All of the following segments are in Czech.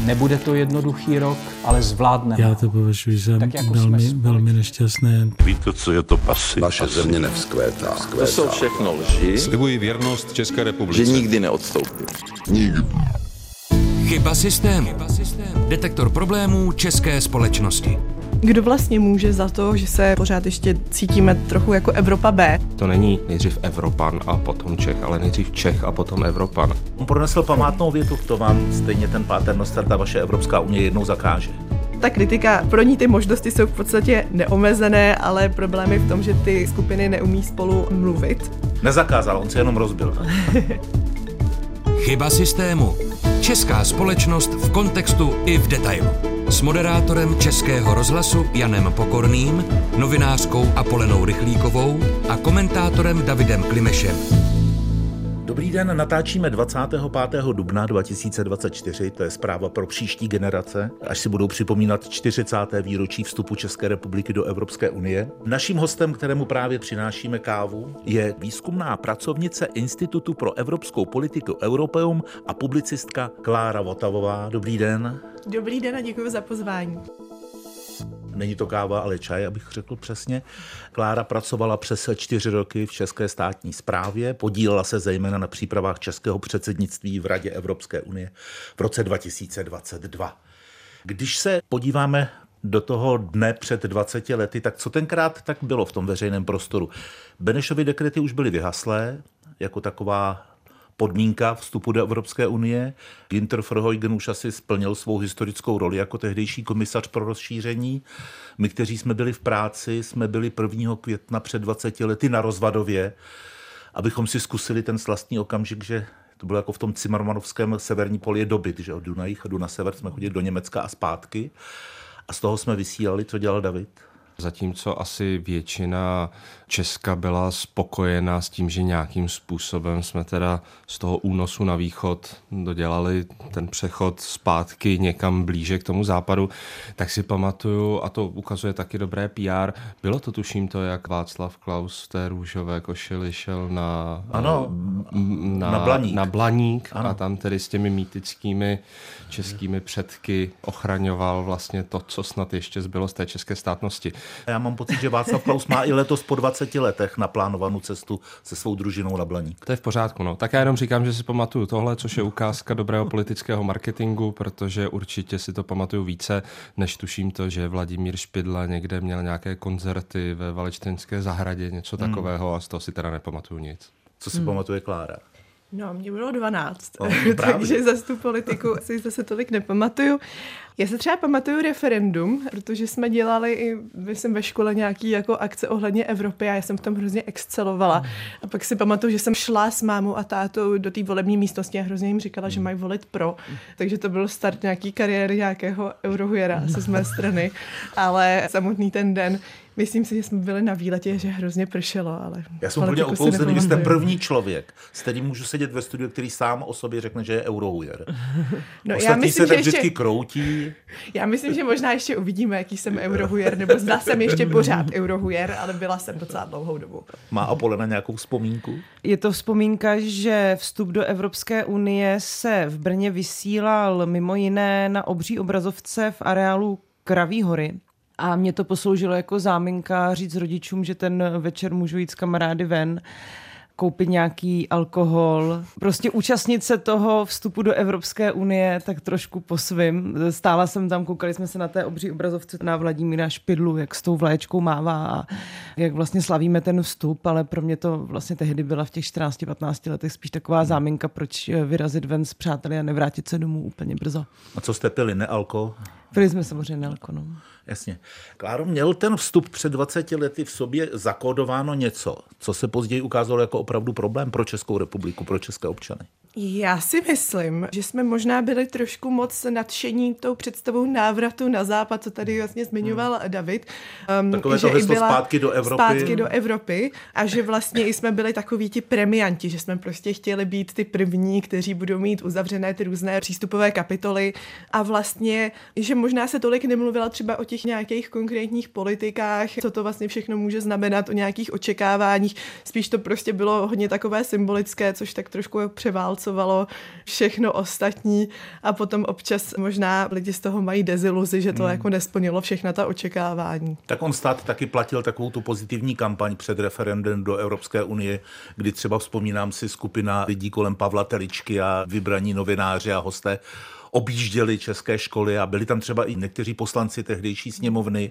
Nebude to jednoduchý rok, ale zvládneme. Já to považuji za velmi nešťastné. Víte, co je to pasy? Naše země nevzkvétá. To jsou všechno lži. Slibuji věrnost České republice. Že nikdy neodstoupím. Nikdy. Chyba systému. Detektor problémů české společnosti. Kdo vlastně může za to, že se pořád ještě cítíme trochu jako Evropa B? To není nejdřív Evropan a potom Čech, ale nejdřív Čech a potom Evropan. On pronesl památnou větu, to vám stejně ten paternoster, ta vaše Evropská unie jednou zakáže. Ta kritika, pro ní ty možnosti jsou v podstatě neomezené, ale problém je v tom, že ty skupiny neumí spolu mluvit. Nezakázal, on se jenom rozbil. Chyba systému. Česká společnost v kontextu i v detailu. S moderátorem Českého rozhlasu Janem Pokorným, novinářkou Apolenou Rychlíkovou a komentátorem Davidem Klimešem. Dobrý den, natáčíme 25. dubna 2024, to je zpráva pro příští generace, až si budou připomínat 40. výročí vstupu České republiky do Evropské unie. Naším hostem, kterému právě přinášíme kávu, je výzkumná pracovnice Institutu pro evropskou politiku Europeum a publicistka Klára Votavová. Dobrý den. Dobrý den a děkuji za pozvání. Není to káva, ale čaj, abych řekl přesně. Klára pracovala přes 4 roky v české státní správě, podílela se zejména na přípravách českého předsednictví v Radě Evropské unie v roce 2022. Když se podíváme do toho dne před 20 lety, tak co tenkrát tak bylo v tom veřejném prostoru? Benešovy dekrety už byly vyhaslé, jako taková podmínka vstupu do Evropské unie. Günther Verheugen už asi splnil svou historickou roli jako tehdejší komisař pro rozšíření. My, kteří jsme byli v práci, jsme byli 1. května před 20 lety na Rozvadově, abychom si zkusili ten slastný okamžik, že to bylo jako v tom Cimrmanovském severní poli dobyt, že od jdu na jih a jdu na sever jsme chodili do Německa a zpátky. A z toho jsme vysílali, co dělal David. Zatímco asi většina Česka byla spokojená s tím, že nějakým způsobem jsme teda z toho únosu na východ dodělali ten přechod zpátky někam blíže k tomu západu, tak si pamatuju, a to ukazuje taky dobré PR, bylo to tuším to, jak Václav Klaus v té růžové košili šel na Blaník a tam tedy s těmi mýtickými českými předky ochraňoval vlastně to, co snad ještě zbylo z té české státnosti. Já mám pocit, že Václav Klaus má i letos po 20 letech naplánovanou cestu se svou družinou na Blaník. To je v pořádku, no. Tak já jenom říkám, že si pamatuju tohle, což je ukázka dobrého politického marketingu, protože určitě si to pamatuju více, než tuším to, že Vladimír Špidla někde měl nějaké koncerty ve Valečtenské zahradě, něco takového a z toho si teda nepamatuju nic. Co si pamatuje Klára? No, mě bylo 12, takže za tu politiku si zase tolik nepamatuju. Já se třeba pamatuju referendum, protože jsme dělali i ve škole nějaký jako akce ohledně Evropy a já jsem v tom hrozně excelovala. A pak si pamatuju, že jsem šla s mámou a tátou do té volební místnosti a hrozně jim říkala, že mají volit pro. Takže to byl start nějaký kariéry nějakého eurohujera se z mé strany. Ale samotný ten den, myslím si, že jsme byli na výletě, že hrozně pršelo, ale já jsem úplně opouzený, vy jste první člověk, s kterým můžu sedět ve studiu, který sám o sobě řekne, že je eurohujer. No, ostatní se tak vždycky kroutí. Já myslím, že možná ještě uvidíme, jaký jsem eurohujer, nebo zda jsem ještě pořád eurohujer, ale byla jsem docela dlouhou dobu. Má Apolena nějakou vzpomínku? Je to vzpomínka, že vstup do Evropské unie se v Brně vysílal mimo jiné na obří obrazovce v areálu Kraví hory. A mě to posloužilo jako záminka říct rodičům, že ten večer můžu jít s kamarády ven, koupit nějaký alkohol, prostě účastnit se toho vstupu do Evropské unie tak trošku po svým. Stála jsem tam, koukali jsme se na té obří obrazovce na Vladimíra Špidlu, jak s tou vlaječkou mává a jak vlastně slavíme ten vstup, ale pro mě to vlastně tehdy byla v těch 14-15 letech spíš taková záminka, proč vyrazit ven s přáteli a nevrátit se domů úplně brzo. A co jste pili, nealko? Pili jsme samozřejmě nealko, no. Jasně. Kláro, měl ten vstup před 20 lety v sobě zakódováno něco, co se později ukázalo jako opravdu problém pro Českou republiku, pro české občany? Já si myslím, že jsme možná byli trošku moc nadšení tou představou návratu na západ, co tady vlastně zmiňoval David. Takové to heslo zpátky do Evropy. Zpátky do Evropy a že vlastně i jsme byli takoví ti premianti, že jsme prostě chtěli být ty první, kteří budou mít uzavřené ty různé přístupové kapitoly a vlastně, že možná se tolik nemluvila třeba o těch nějakých konkrétních politikách, co to vlastně všechno může znamenat, o nějakých očekáváních. Spíš to prostě bylo hodně takové symbolické, což tak trošku převálcovalo převálcovalo všechno ostatní a potom občas možná lidi z toho mají deziluzi, že to jako nesplnilo všechna ta očekávání. Tak on stát taky platil takovou tu pozitivní kampaň před referendem do Evropské unie, kdy třeba vzpomínám si skupina lidí kolem Pavla Teličky a vybraní novináři a hosté objížděli české školy a byli tam třeba i někteří poslanci tehdejší sněmovny,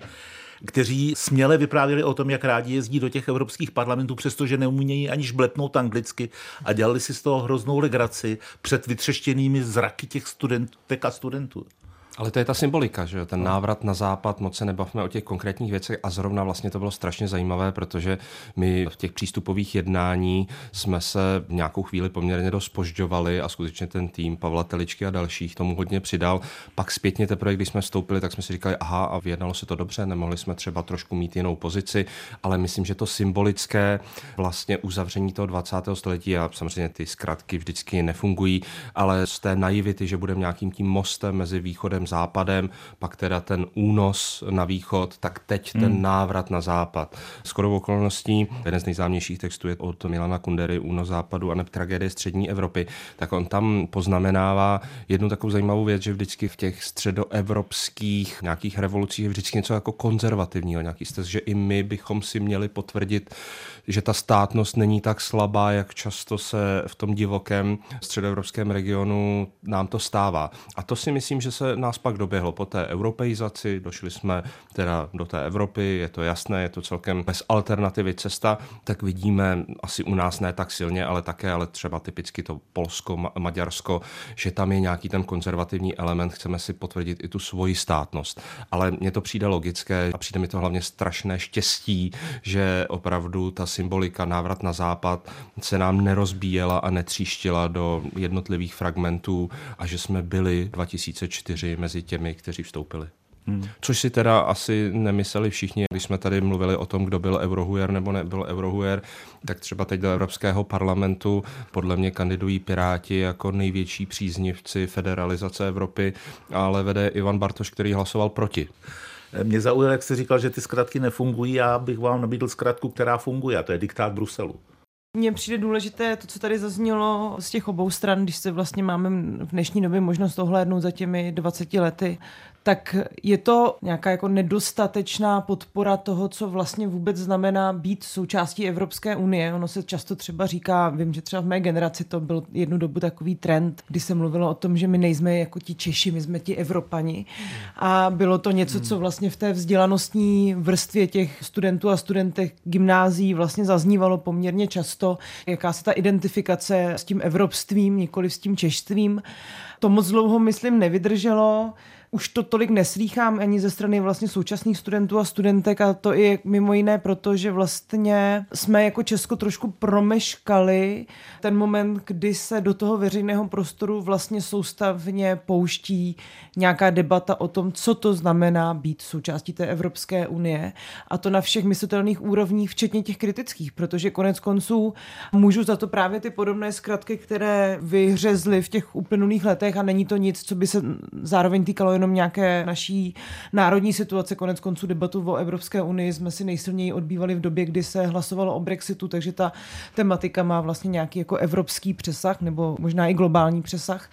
kteří směle vyprávěli o tom, jak rádi jezdí do těch evropských parlamentů, přestože neumějí aniž blepnout anglicky a dělali si z toho hroznou legraci před vytřeštěnými zraky těch studentek a studentů. Ale to je ta symbolika, že jo? Ten návrat na západ, moc se nebavme o těch konkrétních věcech a zrovna vlastně to bylo strašně zajímavé, protože my v těch přístupových jednání jsme se v nějakou chvíli poměrně dost zpožďovali a skutečně ten tým Pavla Teličky a dalších tomu hodně přidal. Pak zpětně teprve, když jsme vstoupili, tak jsme si říkali, aha, a vyjednalo se to dobře, nemohli jsme třeba trošku mít jinou pozici, ale myslím, že to symbolické vlastně uzavření toho 20. století a samozřejmě ty zkratky vždycky nefungují, ale z té naivity, že budeme nějakým tím mostem mezi východem západem, pak teda ten únos na východ, tak teď ten návrat na západ. Shodou okolností, jeden z nejznámějších textů je od Milana Kundery Únos západu a tragédie střední Evropy, tak on tam poznamenává jednu takovou zajímavou věc, že vždycky v těch středoevropských nějakých revolucích je vždycky něco jako konzervativního, nějaký stes, že i my bychom si měli potvrdit, že ta státnost není tak slabá, jak často se v tom divokém středoevropském regionu nám to stává. A to si myslím, že se nás pak doběhlo po té europeizaci, došli jsme teda do té Evropy, je to jasné, je to celkem bez alternativy cesta, tak vidíme asi u nás ne tak silně, ale také, ale třeba typicky to Polsko, Maďarsko, že tam je nějaký ten konzervativní element, chceme si potvrdit i tu svoji státnost. Ale mně to přijde logické a přijde mi to hlavně strašné štěstí, že opravdu ta symbolika návrat na západ se nám nerozbíjela a netříštila do jednotlivých fragmentů a že jsme byli 2004 mezi těmi, kteří vstoupili. Což si teda asi nemysleli všichni, když jsme tady mluvili o tom, kdo byl eurohujer nebo nebyl eurohujer, tak třeba teď do Evropského parlamentu podle mě kandidují Piráti jako největší příznivci federalizace Evropy, ale vede Ivan Bartoš, který hlasoval proti. Mě zaujalo, jak jsi říkal, že ty zkratky nefungují, já bych vám nabídl zkratku, která funguje, a to je diktát Bruselu. Mně přijde důležité to, co tady zaznělo z těch obou stran, když se vlastně máme v dnešní době možnost ohlédnout za těmi 20 lety, tak je to nějaká jako nedostatečná podpora toho, co vlastně vůbec znamená být součástí Evropské unie. Ono se často třeba říká, vím, že třeba v mé generaci to byl jednu dobu takový trend, kdy se mluvilo o tom, že my nejsme jako ti Češi, my jsme ti Evropani. A bylo to něco, co vlastně v té vzdělanostní vrstvě těch studentů a studentek gymnázií vlastně zaznívalo poměrně často, jaká se ta identifikace s tím evropstvím, nikoli s tím češstvím. To moc dlouho, myslím, nevydrželo. Už to tolik neslýchám ani ze strany vlastně současných studentů a studentek a to i mimo jiné proto, že vlastně jsme jako Česko trošku promeškali ten moment, kdy se do toho veřejného prostoru vlastně soustavně pouští nějaká debata o tom, co to znamená být součástí té Evropské unie a to na všech myslitelných úrovních, včetně těch kritických, protože konec konců můžu za to právě ty podobné zkratky, které vyhřezly v těch uplynulých letech a není to nic, co by se zároveň týkalo jenom nějaké naší národní situace. Konec konců debatu o Evropské unii jsme si nejsilněji odbývali v době, kdy se hlasovalo o Brexitu, takže ta tematika má vlastně nějaký jako evropský přesah nebo možná i globální přesah,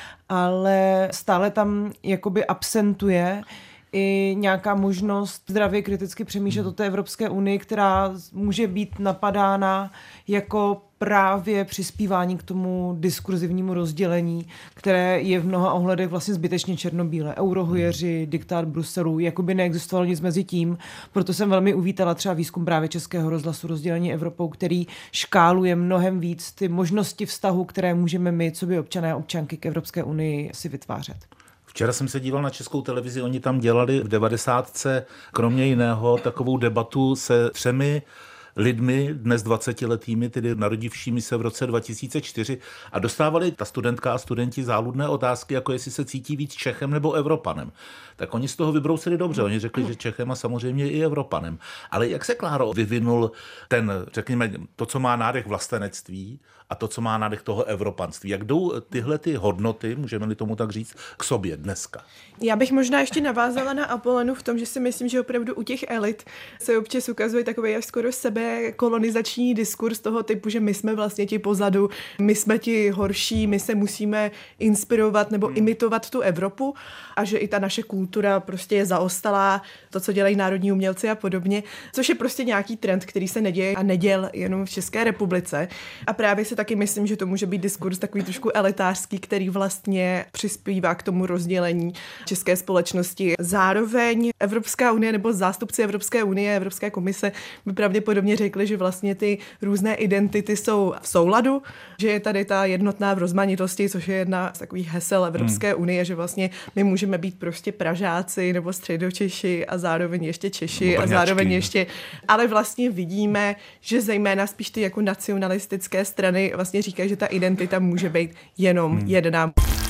ale stále tam jakoby absentuje i nějaká možnost zdravě kriticky přemýšlet o té Evropské unii, která může být napadána jako právě přispívání k tomu diskurzivnímu rozdělení, které je v mnoha ohledech vlastně zbytečně černobílé. Eurohujeři, diktát Bruselu, jakoby neexistovalo nic mezi tím. Proto jsem velmi uvítala třeba výzkum právě Českého rozhlasu Rozdělení Evropou, který škáluje mnohem víc ty možnosti vztahu, které můžeme my, co by občané a občanky k Evropské unii si vytvářet. Včera jsem se díval na Českou televizi, oni tam dělali v 90. kromě jiného takovou debatu se 3 lidmi, dnes 20letými, tedy narodivšími se v roce 2004 a dostávali ta studentka a studenti záludné otázky, jako jestli se cítí víc Čechem nebo Evropanem. Tak oni z toho vybrousili dobře, oni řekli, že Čechem a samozřejmě i Evropanem. Ale jak se, Kláro, vyvinul ten, řekněme, to, co má nádech vlastenectví a to, co má nádech toho evropanství? Jak jdou tyhle ty hodnoty, můžeme-li tomu tak říct, k sobě dneska? Já bych možná ještě navázala na Apolenu v tom, že si myslím, že opravdu u těch elit se občas ukazuje takové skoro je kolonizační diskurs toho typu, že my jsme vlastně ti pozadu, my jsme ti horší, my se musíme inspirovat nebo imitovat tu Evropu a že i ta naše kultura prostě je zaostalá, to, co dělají národní umělci a podobně, což je prostě nějaký trend, který se neděje a neděl jenom v České republice. A právě si taky myslím, že to může být diskurs takový trošku elitářský, který vlastně přispívá k tomu rozdělení české společnosti. Zároveň Evropská unie nebo zástupci Evropské unie, Evropské komise by pravděpodobně řekli, že vlastně ty různé identity jsou v souladu, že je tady ta jednotná v rozmanitosti, což je jedna z takových hesel Evropské unie, že vlastně my můžeme být prostě Pražáci nebo Středočeši a zároveň ještě Češi a zároveň ještě, ale vlastně vidíme, že zejména spíš ty jako nacionalistické strany vlastně říkají, že ta identita může být jenom jedna.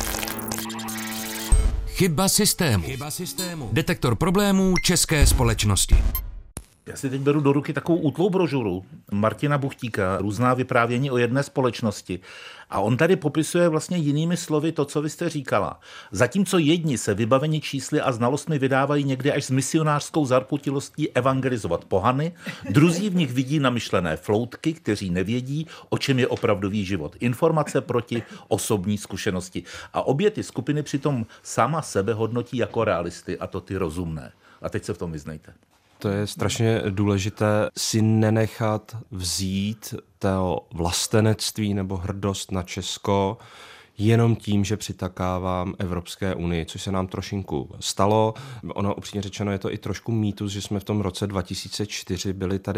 Chyba systému. Detektor problémů české společnosti. Já si teď beru do ruky takovou útlou brožuru Martina Buchtíka, různá vyprávění o jedné společnosti. A on tady popisuje vlastně jinými slovy to, co vy jste říkala. Zatímco jedni se vybaveni čísly a znalostmi vydávají někdy až s misionářskou zarputilostí evangelizovat pohany, druzí v nich vidí namyšlené floutky, kteří nevědí, o čem je opravdový život. Informace proti osobní zkušenosti. A obě ty skupiny přitom sama sebe hodnotí jako realisty, a to ty rozumné. A teď se v tom vyznejte. To je strašně důležité si nenechat vzít to vlastenectví nebo hrdost na Česko jenom tím, že přitakávám Evropské unii, což se nám trošinku stalo. Ono upřímně řečeno je to i trošku mýtus, že jsme v tom roce 2004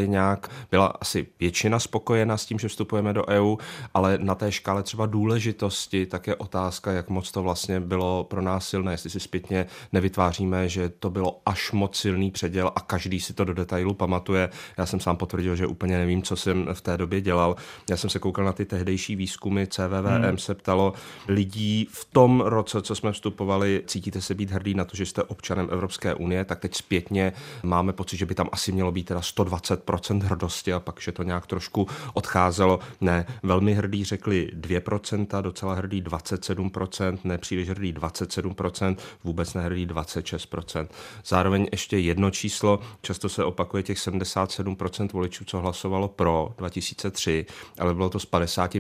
byla asi většina spokojena s tím, že vstupujeme do EU, ale na té škále třeba důležitosti tak je otázka, jak moc to vlastně bylo pro nás silné, jestli si zpětně nevytváříme, že to bylo až moc silný předěl a každý si to do detailu pamatuje. Já jsem sám potvrdil, že úplně nevím, co jsem v té době dělal. Já jsem se koukal na ty tehdejší výzkumy, CVVM se ptalo lidí v tom roce, co jsme vstupovali, cítíte se být hrdý na to, že jste občanem Evropské unie, tak teď zpětně máme pocit, že by tam asi mělo být teda 120% hrdosti a pak, že to nějak trošku odcházelo. Ne, velmi hrdý řekli 2%, docela hrdý 27%, nepříliš hrdý 27%, vůbec nehrdý 26%. Zároveň ještě jedno číslo, často se opakuje těch 77% voličů, co hlasovalo pro 2003, ale bylo to z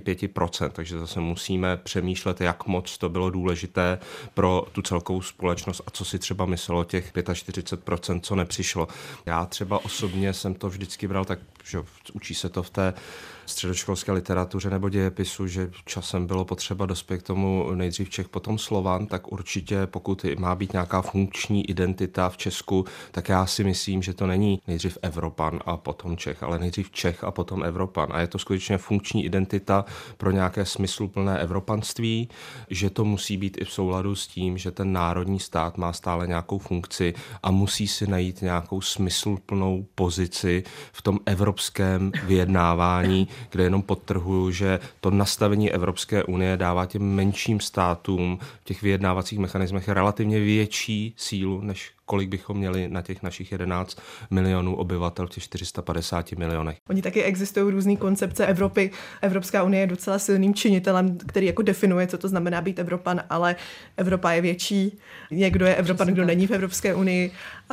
55%, takže zase musíme přemýšlet, jak moc to bylo důležité pro tu celkovou společnost a co si třeba myslelo těch 45%, co nepřišlo. Já třeba osobně jsem to vždycky bral tak, že učí se to v té středoškolské literatuře nebo dějepisu, že časem bylo potřeba dospět k tomu nejdřív Čech, potom Slovan, tak určitě pokud má být nějaká funkční identita v Česku, tak já si myslím, že to není nejdřív Evropan a potom Čech, ale nejdřív Čech a potom Evropan. A je to skutečně funkční identita pro nějaké smysluplné evropanství, že to musí být i v souladu s tím, že ten národní stát má stále nějakou funkci a musí si najít nějakou smysluplnou pozici v tom evropském vyjednávání, kde jenom podtrhuju, že to nastavení Evropské unie dává těm menším státům v těch vyjednávacích mechanismech relativně větší sílu, než kolik bychom měli na těch našich 11 milionů obyvatel v těch 450 milionech. Oni taky existují různý koncepce Evropy. Evropská unie je docela silným činitelem, který jako definuje, co to znamená být Evropan, ale Evropa je větší. Někdo je Evropan, kdo není v Evropské unii.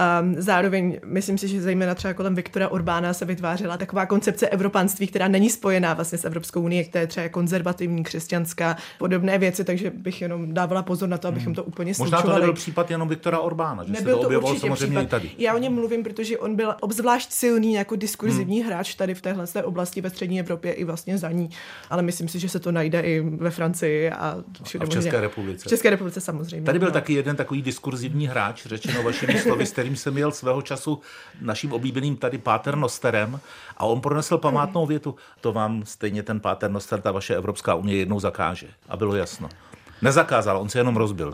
Zároveň myslím si, že zejména třeba kolem Viktora Orbána se vytvářela taková koncepce evropanství, která není spojená vlastně s Evropskou unií, která je třeba konzervativní, křesťanská, podobné věci, takže bych jenom dávala pozor na to, abychom to úplně slučovali. Možná to nebyl případ jenom Viktora Orbána, že nebyl se to objevilo samozřejmě i tady. Já o něm mluvím, protože on byl obzvlášť silný jako diskurzivní hráč tady v téhle oblasti ve střední Evropě i vlastně za ní, ale myslím si, že se to najde i ve Francii a všude v České republice. V České republice samozřejmě. Tady byl taky jeden takový diskurzivní hráč, řečeno vašimi slovy, s kterým jsem jel svého času naším oblíbeným tady Paternosterem a on pronesl památnou větu, to vám stejně ten Paternoster, ta vaše Evropská unie jednou zakáže. A bylo jasno. Nezakázal, on se jenom rozbil.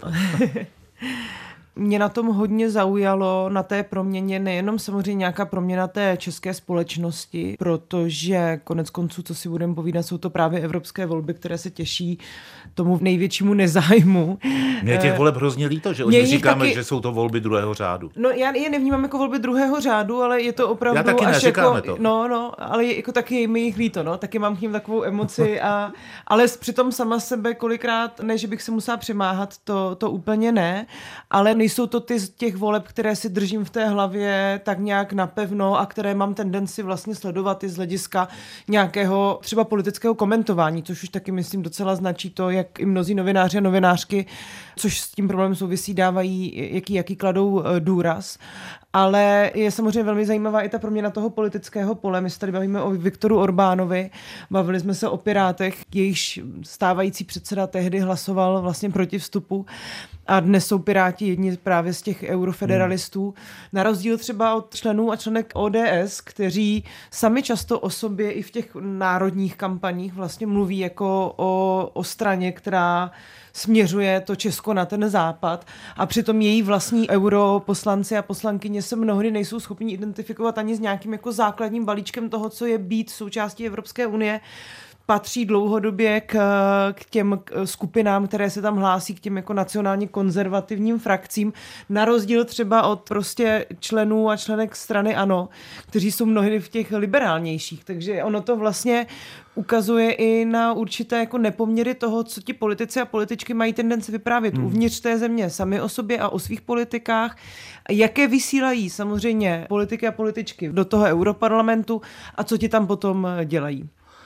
Mě na tom hodně zaujalo na té proměně nejenom samozřejmě nějaká proměna té české společnosti, protože konec konců, co si budeme povídat, jsou to právě evropské volby, které se těší tomu největšímu nezájmu. Mě těch voleb hrozně líto, že oni říkáme, že jsou to volby druhého řádu. No já je nevnímám jako volby druhého řádu, ale je to opravdu já taky až jako to. No, ale jako taky mi jich líto, no, taky mám k ním takovou emoci ale přitom sama sebe kolikrát, ne, že bych se musela přemáhat, to úplně ne, ale nejsou to ty z těch voleb, které si držím v té hlavě tak nějak napevno a které mám tendenci vlastně sledovat i z hlediska nějakého třeba politického komentování, což už taky myslím docela značí to, jak i mnozí novináři a novinářky, což s tím problémem souvisí, dávají, jaký kladou důraz. Ale je samozřejmě velmi zajímavá i ta proměna toho politického pole. My se tady bavíme o Viktoru Orbánovi, bavili jsme se o Pirátech, jejichž stávající předseda tehdy hlasoval vlastně proti vstupu a dnes jsou Piráti jedni právě z těch eurofederalistů. Na rozdíl třeba od členů a členek ODS, kteří sami často o sobě i v těch národních kampaních vlastně mluví jako o straně, která směřuje to Česko na ten západ a přitom její vlastní europoslanci a poslankyně se mnohdy nejsou schopni identifikovat ani s nějakým jako základním balíčkem toho, co je být součástí Evropské unie. Patří dlouhodobě k těm skupinám, které se tam hlásí, k těm jako nacionálně konzervativním frakcím, na rozdíl třeba od prostě členů a členek strany ANO, kteří jsou mnohdy v těch liberálnějších. Takže ono to vlastně ukazuje i na určité jako nepoměry toho, co ti politici a političky mají tendenci vyprávět uvnitř té země sami o sobě a o svých politikách, jaké vysílají samozřejmě politiky a političky do toho europarlamentu a co ti tam potom dělají.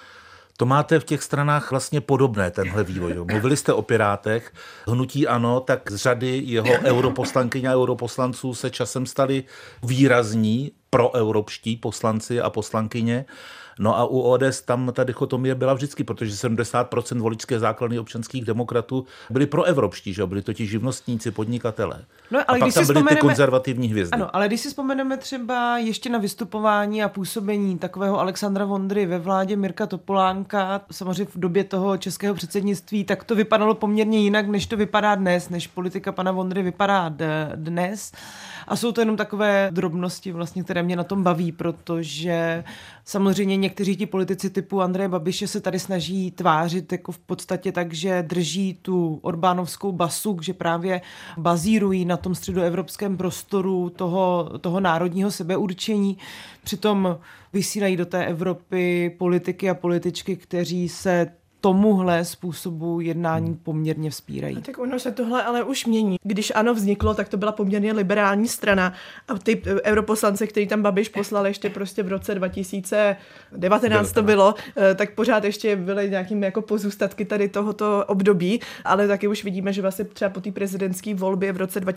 To máte v těch stranách vlastně podobné, tenhle vývoj. Mluvili jste o Pirátech, hnutí ANO, tak z řady jeho europoslankyň a europoslanců se časem stali výrazní proevropští poslanci a poslankyně. No a u ODS tam ta dichotomie byla vždycky, protože 70% voličské základny občanských demokratů byli proevropští, že byli totiž živnostníci, podnikatelé. No, ale a pak tam byly ty konzervativní hvězdy. Ano, ale když si vzpomeneme třeba ještě na vystupování a působení takového Alexandra Vondry ve vládě Mirka Topolánka, samozřejmě v době toho českého předsednictví, tak to vypadalo poměrně jinak, než to vypadá dnes, než politika pana Vondry vypadá dnes. A jsou to jenom takové drobnosti, vlastně, které mě na tom baví, protože samozřejmě někteří ti politici typu Andreje Babiše se tady snaží tvářit jako v podstatě tak, že drží tu orbánovskou basu, že právě bazírují na tom středoevropském prostoru toho národního sebeurčení. Přitom vysílají do té Evropy politiky a političky, kteří se tomuhle způsobu jednání poměrně vzpírají. Tak ono se tohle ale už mění. Když ANO vzniklo, tak to byla poměrně liberální strana a ty europoslanci, který tam Babiš poslal ještě prostě v roce 2019 to bylo, tak pořád ještě byly nějakými jako pozůstatky tady tohoto období, ale taky už vidíme, že vlastně třeba po té prezidentské volbě v roce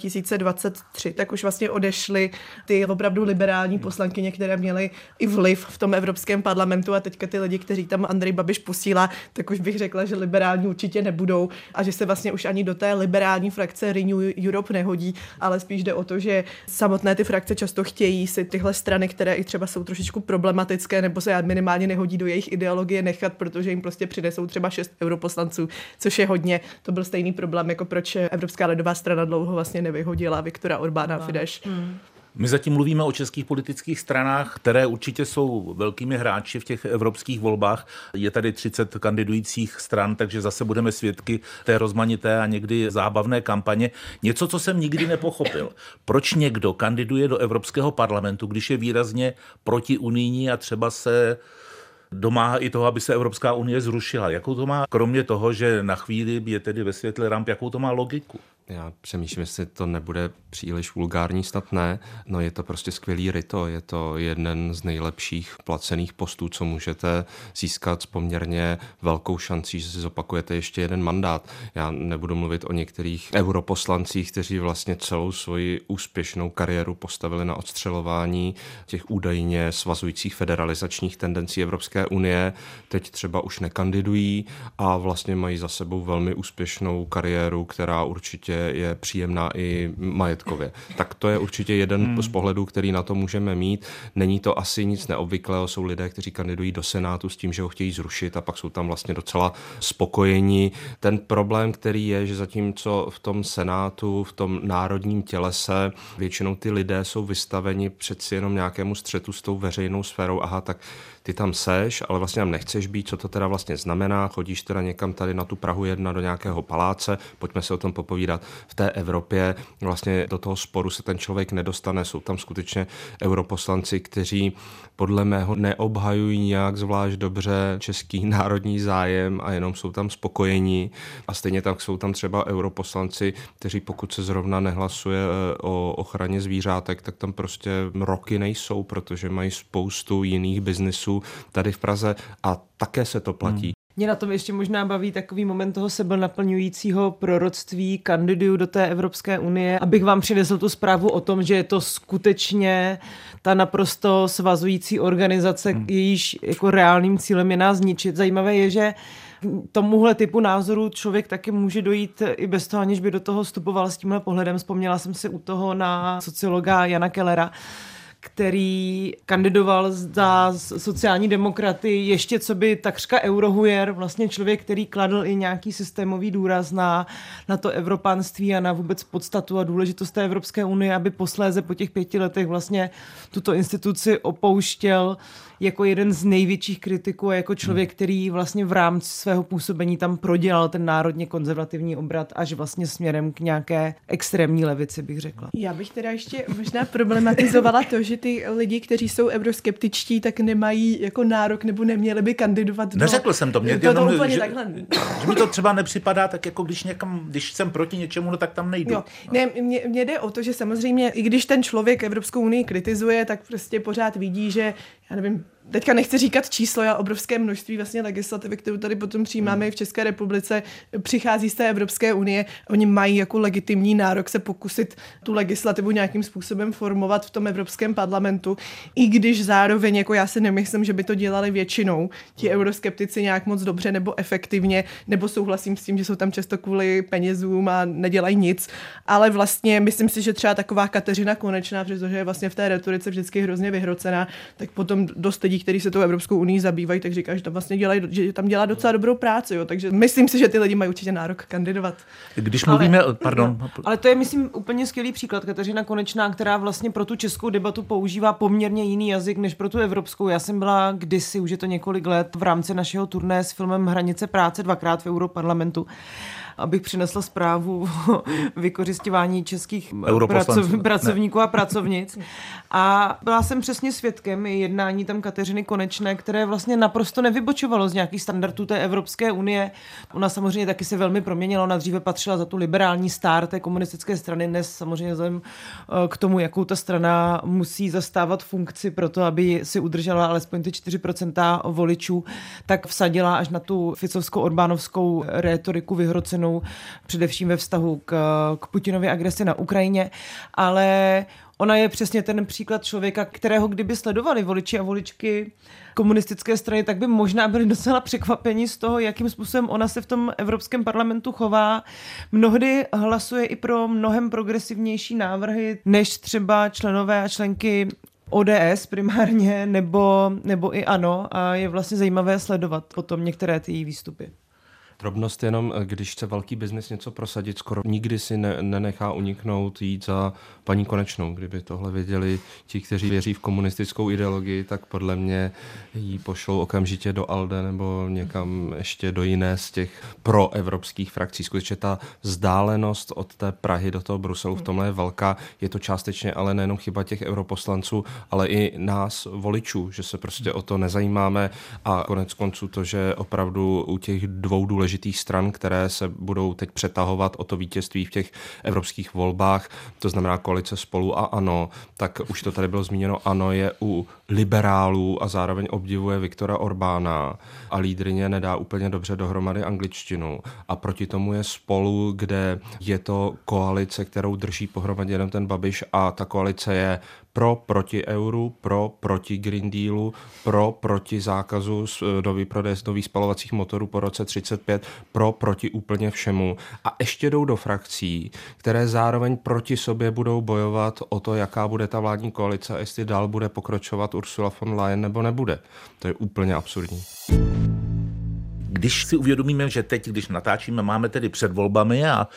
2023, tak už vlastně odešly ty opravdu liberální poslankyně, které měly i vliv v tom Evropském parlamentu a teďka ty lidi, kteří tam Andrej Babiš posílá, tak už bych řekla, že liberální určitě nebudou a že se vlastně už ani do té liberální frakce Renew Europe nehodí, ale spíš jde o to, že samotné ty frakce často chtějí si tyhle strany, které i třeba jsou trošičku problematické nebo se minimálně nehodí do jejich ideologie nechat, protože jim prostě přinesou třeba 6 europoslanců, což je hodně. To byl stejný problém, jako proč Evropská lidová strana dlouho vlastně nevyhodila Viktora Orbána a Fidesz. My zatím mluvíme o českých politických stranách, které určitě jsou velkými hráči v těch evropských volbách. Je tady 30 kandidujících stran, takže zase budeme svědky té rozmanité a někdy zábavné kampaně. Něco, co jsem nikdy nepochopil. Proč někdo kandiduje do Evropského parlamentu, když je výrazně protiunijní a třeba se domáhá i toho, aby se Evropská unie zrušila? Jakou to má, kromě toho, že na chvíli je tedy ve světle ramp, jakou to má logiku? Já přemýšlím, jestli to nebude příliš vulgární, snad ne. No je to prostě skvělý ryto, je to jeden z nejlepších placených postů, co můžete získat s poměrně velkou šancí, že si zopakujete ještě jeden mandát. Já nebudu mluvit o některých europoslancích, kteří vlastně celou svoji úspěšnou kariéru postavili na odstřelování těch údajně svazujících federalizačních tendencí Evropské unie. Teď třeba už nekandidují a vlastně mají za sebou velmi úspěšnou kariéru, která určitě je příjemná i majetkově. Tak to je určitě jeden z pohledů, který na to můžeme mít. Není to asi nic neobvyklého, jsou lidé, kteří kandidují do Senátu s tím, že ho chtějí zrušit a pak jsou tam vlastně docela spokojení. Ten problém, který je, že zatímco v tom Senátu, v tom národním tělese většinou ty lidé jsou vystaveni přeci jenom nějakému střetu s tou veřejnou sférou. Aha, tak ty tam seš, ale vlastně tam nechceš být, co to teda vlastně znamená, chodíš teda někam tady na tu Prahu 1 do nějakého paláce, pojďme se o tom popovídat. v té Evropě vlastně do toho sporu se ten člověk nedostane. Jsou tam skutečně europoslanci, kteří podle mého neobhajují nějak zvlášť dobře český národní zájem a jenom jsou tam spokojení. A stejně tak jsou tam třeba europoslanci, kteří pokud se zrovna nehlasuje o ochraně zvířátek, tak tam prostě roky nejsou, protože mají spoustu jiných biznisů tady v Praze a také se to platí. Mě na tom ještě možná baví takový moment toho sebenaplňujícího proroctví, kandiduju do té Evropské unie, abych vám přinesl tu zprávu o tom, že je to skutečně ta naprosto svazující organizace, jejíž jako reálným cílem je nás zničit. Zajímavé je, že tomuhle typu názoru člověk taky může dojít i bez toho, aniž by do toho vstupoval s tímhle pohledem. Vzpomněla jsem si u toho na sociologa Jana Kellera, který kandidoval za sociální demokraty ještě co by takřka eurohujer, vlastně člověk, který kladl i nějaký systémový důraz na to evropanství a na vůbec podstatu a důležitost té Evropské unie, aby posléze po těch 5 letech vlastně tuto instituci opouštěl jako jeden z největších kritiků a jako člověk, který vlastně v rámci svého působení tam prodělal ten národně konzervativní obrat až vlastně směrem k nějaké extrémní levici, bych řekla. Já bych teda ještě možná problematizovala to, že ty lidi, kteří jsou euroskeptičtí, tak nemají jako nárok nebo neměli by kandidovat do... Neřekl jsem to. Mě to úplně takhle. Že mi to třeba nepřipadá tak, jako když jsem proti něčemu, no tak tam nejdu. Jo. Ne, mě jde o to, že samozřejmě, i když ten člověk Evropskou unii kritizuje, tak prostě pořád vidí, že, já nevím, teďka nechci říkat číslo, já obrovské množství vlastně legislativy, kterou tady potom přijímáme i v České republice, přichází z té Evropské unie. Oni mají jako legitimní nárok se pokusit tu legislativu nějakým způsobem formovat v tom Evropském parlamentu, i když zároveň, jako já si nemyslím, že by to dělali většinou ti euroskeptici nějak moc dobře nebo efektivně, nebo souhlasím s tím, že jsou tam často kvůli penězům a nedělají nic, ale vlastně myslím si, že třeba taková Kateřina Konečná, protože je vlastně v té retorice vždycky hrozně vyhrocená, tak potom dost lidí, kteří se tou Evropskou unii zabývají, tak říká, že tam vlastně že tam dělá docela dobrou práci, jo. Takže myslím si, že ty lidi mají určitě nárok kandidovat. Když mluvíme, pardon. Ale to je, myslím, úplně skvělý příklad. Kateřina Konečná, která vlastně pro tu českou debatu používá poměrně jiný jazyk než pro tu evropskou. Já jsem byla kdysi, už je to několik let, v rámci našeho turné s filmem Hranice práce 2krát v Europarlamentu, abych přinesla zprávu o vykořisťování českých pracovníků a pracovnic. A byla jsem přesně svědkem jednání tam Kateřiny Konečné, které vlastně naprosto nevybočovalo z nějakých standardů té Evropské unie. Ona samozřejmě taky se velmi proměnila, ona dříve patřila za tu liberální star té komunistické strany, dnes samozřejmě vzhledem k tomu, jakou ta strana musí zastávat funkci pro to, aby si udržela alespoň ty 4% voličů, tak vsadila až na tu ficovskou orbánovskou rétoriku vyhrocenou především ve vztahu k Putinově agresi na Ukrajině, ale ona je přesně ten příklad člověka, kterého kdyby sledovali voliči a voličky komunistické strany, tak by možná byli docela překvapeni z toho, jakým způsobem ona se v tom Evropském parlamentu chová. Mnohdy hlasuje i pro mnohem progresivnější návrhy, než třeba členové a členky ODS primárně, nebo i ANO, a je vlastně zajímavé sledovat potom některé ty její výstupy. Drobnost jenom, když chce velký biznis něco prosadit, skoro nikdy si nenechá uniknout jít za paní Konečnou. Kdyby tohle věděli ti, kteří věří v komunistickou ideologii, tak podle mě ji pošlou okamžitě do ALDE nebo někam ještě do jiné z těch proevropských frakcí. Skutečně ta vzdálenost od té Prahy do toho Bruselu v tomhle je velká. Je to částečně ale nejenom chyba těch europoslanců, ale i nás voličů, že se prostě o to nezajímáme a konec konců to, že opravdu u těch dvou důležitých stran, které se budou teď přetahovat o to vítězství v těch evropských volbách, to znamená koalice Spolu a ANO, tak už to tady bylo zmíněno, ANO je u liberálů a zároveň obdivuje Viktora Orbána a lídryně nedá úplně dobře dohromady angličtinu. A proti tomu je Spolu, kde je to koalice, kterou drží pohromadě jenom ten Babiš a ta koalice je proti euru, proti Green Dealu, proti zákazu nových spalovacích motorů po roce 35, proti úplně všemu. A ještě jdou do frakcí, které zároveň proti sobě budou bojovat o to, jaká bude ta vládní koalice a jestli dál bude pokračovat Ursula von Leyen nebo nebude. To je úplně absurdní. Když si uvědomíme, že teď, když natáčíme, máme tedy před volbami a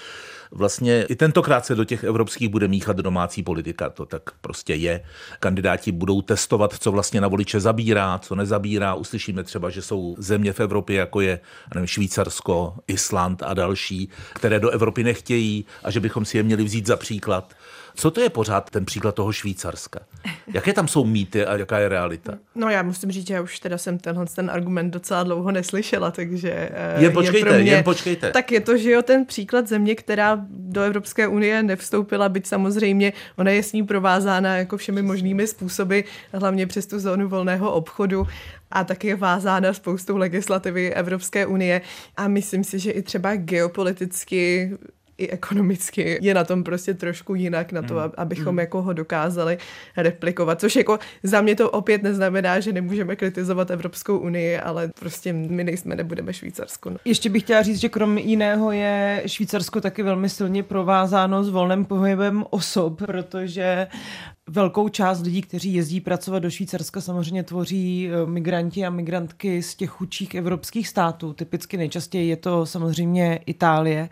vlastně i tentokrát se do těch evropských bude míchat domácí politika, to tak prostě je. Kandidáti budou testovat, co vlastně na voliče zabírá, co nezabírá. Uslyšíme třeba, že jsou země v Evropě, jako je Švýcarsko, Island a další, které do Evropy nechtějí a že bychom si je měli vzít za příklad. Co to je pořád ten příklad toho Švýcarska? Jaké tam jsou mýty a jaká je realita? No já musím říct, že já už teda jsem ten argument docela dlouho neslyšela, takže Jen počkejte. Tak je to, že jo, ten příklad země, která do Evropské unie nevstoupila, byť samozřejmě ona je s ní provázána jako všemi možnými způsoby, hlavně přes tu zónu volného obchodu a taky je vázána spoustou legislativy Evropské unie a myslím si, že i třeba geopoliticky i ekonomicky je na tom prostě trošku jinak na to, abychom jako ho dokázali replikovat, což jako za mě to opět neznamená, že nemůžeme kritizovat Evropskou unii, ale prostě my nebudeme Švýcarsko. No. Ještě bych chtěla říct, že krom jiného je Švýcarsko taky velmi silně provázáno s volným pohybem osob, protože velkou část lidí, kteří jezdí pracovat do Švýcarska, samozřejmě tvoří migranti a migrantky z těch chudších evropských států. Typicky nejčastěji je to samozřejmě Itálie.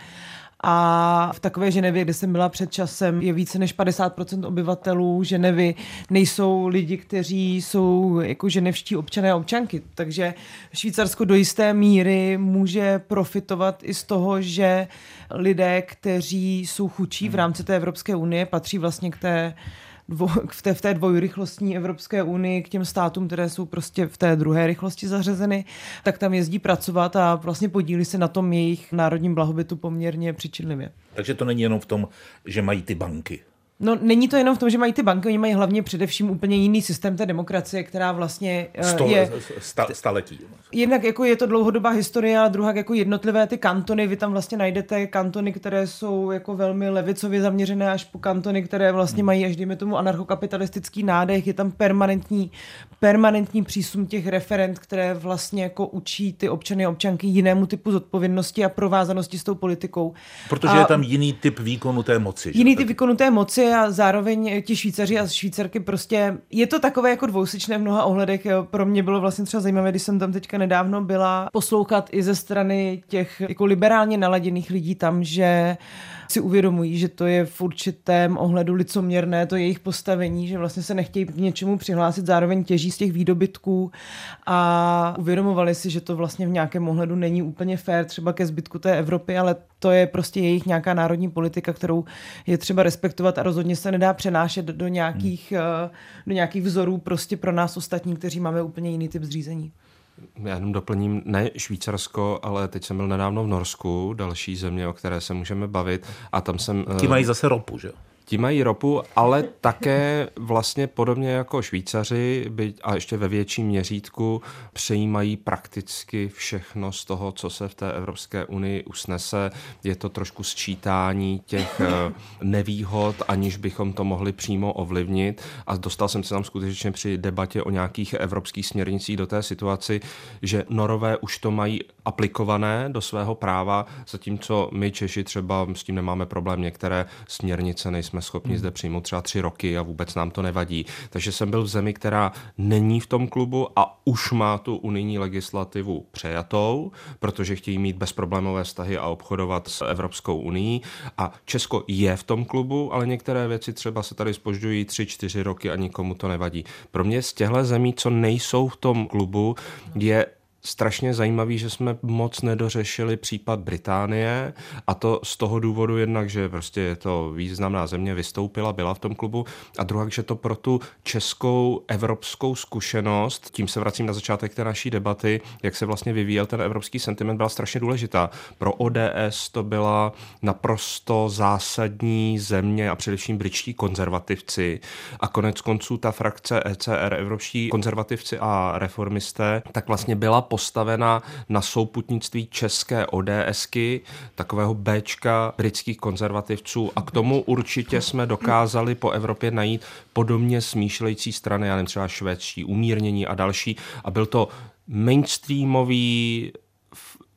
A v takové Ženevě, kde jsem byla před časem, je více než 50% obyvatelů Ženevy nejsou lidi, kteří jsou jako ženevští občané a občanky. Takže Švýcarsko do jisté míry může profitovat i z toho, že lidé, kteří jsou chudší v rámci té Evropské unie, patří vlastně k té v té dvojrychlostní Evropské unii k těm státům, které jsou prostě v té druhé rychlosti zařazeny, tak tam jezdí pracovat a vlastně podílí se na tom jejich národním blahobytu poměrně přičinlivě. Takže to není jenom v tom, že mají ty banky. No, není to jenom v tom, že mají ty banky, oni mají hlavně především úplně jiný systém té demokracie, která vlastně je staletí. Jednak jako je to dlouhodobá historie, ale druhá jako jednotlivé ty kantony, vy tam vlastně najdete kantony, které jsou jako velmi levicově zaměřené až po kantony, které vlastně mají až dejme tomu anarchokapitalistický nádech, je tam permanentní přísun těch referent, které vlastně jako učí ty občany a občanky jinému typu zodpovědnosti a provázanosti s tou politikou. Protože je tam jiný typ výkonu té moci. Jiný typ výkonu té moci a zároveň ti Švýcaři a Švýcarky prostě, je to takové jako dvousečné v mnoha ohledech. Pro mě bylo vlastně třeba zajímavé, když jsem tam teďka nedávno byla, poslouchat i ze strany těch jako liberálně naladěných lidí tam, že si uvědomují, že to je v určitém ohledu licoměrné, to jejich postavení, že vlastně se nechtějí k něčemu přihlásit, zároveň těží z těch výdobytků a uvědomovali si, že to vlastně v nějakém ohledu není úplně fair třeba ke zbytku té Evropy, ale to je prostě jejich nějaká národní politika, kterou je třeba respektovat a rozhodně se nedá přenášet do nějakých vzorů prostě pro nás ostatní, kteří máme úplně jiný typ zřízení. Já jenom doplním, ne Švýcarsko, ale teď jsem byl nedávno v Norsku, další země, o které se můžeme bavit a tam jsem... Ti mají zase ropu, že jo? Ti mají ropu, ale také vlastně podobně jako Švýcaři, a ještě ve větším měřítku, přejímají prakticky všechno z toho, co se v té Evropské unii usnese. Je to trošku sčítání těch nevýhod, aniž bychom to mohli přímo ovlivnit. A dostal jsem se tam skutečně při debatě o nějakých evropských směrnicích do té situaci, že Norové už to mají aplikované do svého práva, zatímco my Češi třeba s tím nemáme problém. Některé směrnice nejsme schopni zde přijmout třeba 3 roky a vůbec nám to nevadí. Takže jsem byl v zemi, která není v tom klubu a už má tu unijní legislativu přejatou, protože chtějí mít bezproblémové vztahy a obchodovat s Evropskou unií. A Česko je v tom klubu, ale některé věci třeba se tady zpožďují 3-4 roky a nikomu to nevadí. Pro mě z těchto zemí, co nejsou v tom klubu, je strašně zajímavý, že jsme moc nedořešili případ Británie a to z toho důvodu jednak, že prostě je to významná země, vystoupila, byla v tom klubu a druhá, že to pro tu českou evropskou zkušenost, tím se vracím na začátek té naší debaty, jak se vlastně vyvíjel ten evropský sentiment, byla strašně důležitá. Pro ODS to byla naprosto zásadní země a především britští konzervativci a konec konců ta frakce ECR, evropští konzervativci a reformisté, tak vlastně byla postavena na souputnictví české ODSky, takového Bčka britských konzervativců a k tomu určitě jsme dokázali po Evropě najít podobně smýšlející strany, já nevím, třeba švédští, umírnění a další a byl to mainstreamový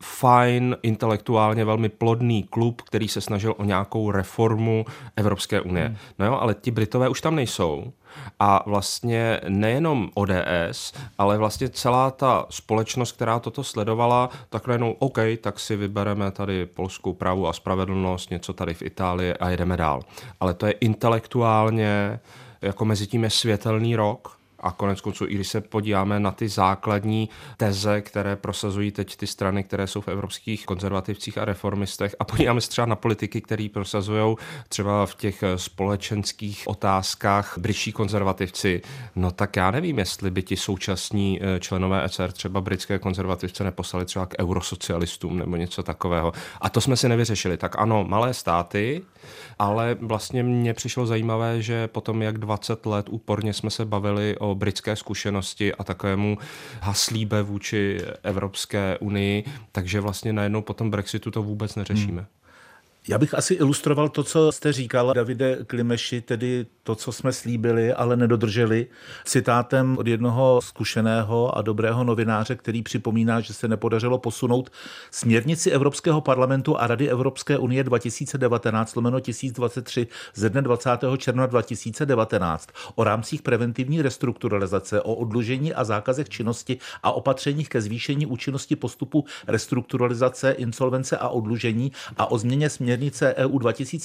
fajn, intelektuálně velmi plodný klub, který se snažil o nějakou reformu Evropské unie. No jo, ale ti Britové už tam nejsou. A vlastně nejenom ODS, ale vlastně celá ta společnost, která toto sledovala, tak najednou OK, tak si vybereme tady polskou právu a spravedlnost, něco tady v Itálii a jedeme dál. Ale to je intelektuálně, jako mezi tím je světelný rok. A koneckonců, i když se podíváme na ty základní teze, které prosazují teď ty strany, které jsou v evropských konzervativcích a reformistech, a podíváme se třeba na politiky, který prosazují třeba v těch společenských otázkách britští konzervativci, no tak já nevím, jestli by ti současní členové ECR třeba britské konzervativce neposlali třeba k eurosocialistům nebo něco takového. A to jsme si nevyřešili. Tak ano, malé státy, ale vlastně mně přišlo zajímavé, že potom jak 20 let úporně jsme se bavili o britské zkušenosti a takovému haslíbe vůči Evropské unii, takže vlastně najednou po tom Brexitu to vůbec neřešíme. Já bych asi ilustroval to, co jste říkal, Davide Klimeši, tedy to, co jsme slíbili, ale nedodrželi, citátem od jednoho zkušeného a dobrého novináře, který připomíná, že se nepodařilo posunout směrnici Evropského parlamentu a Rady Evropské unie 2019/1023 ze dne 20. června 2019 o rámcích preventivní restrukturalizace, o oddlužení a zákazech činnosti a opatřeních ke zvýšení účinnosti postupu restrukturalizace, insolvence a oddlužení a o změně směrnice EU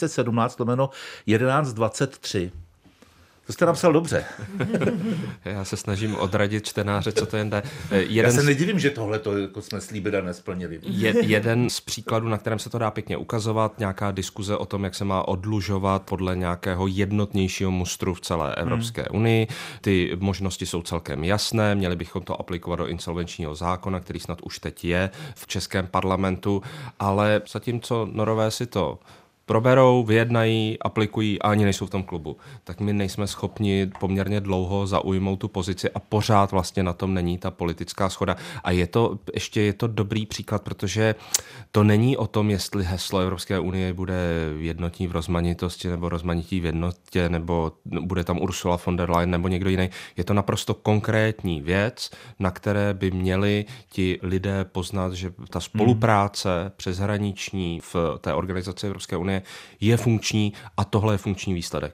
2017/1123. To jste napsal dobře. Já se snažím odradit čtenáře, co to jen jde. Já se nedivím, že tohle jako jsme slíbili a nesplnili. Jeden z příkladů, na kterém se to dá pěkně ukazovat, nějaká diskuze o tom, jak se má oddlužovat podle nějakého jednotnějšího mustru v celé Evropské unii. Ty možnosti jsou celkem jasné, měli bychom to aplikovat do insolvenčního zákona, který snad už teď je v českém parlamentu, ale zatímco Norové si to proberou, vyjednají, aplikují a ani nejsou v tom klubu. Tak my nejsme schopni poměrně dlouho zaujmout tu pozici a pořád vlastně na tom není ta politická shoda. A je to dobrý příklad, protože to není o tom, jestli heslo Evropské unie bude jednotní v rozmanitosti nebo rozmanití v jednotě, nebo bude tam Ursula von der Leyen nebo někdo jiný. Je to naprosto konkrétní věc, na které by měli ti lidé poznat, že ta spolupráce přeshraniční v té organizaci Evropské unie je funkční a tohle je funkční výsledek.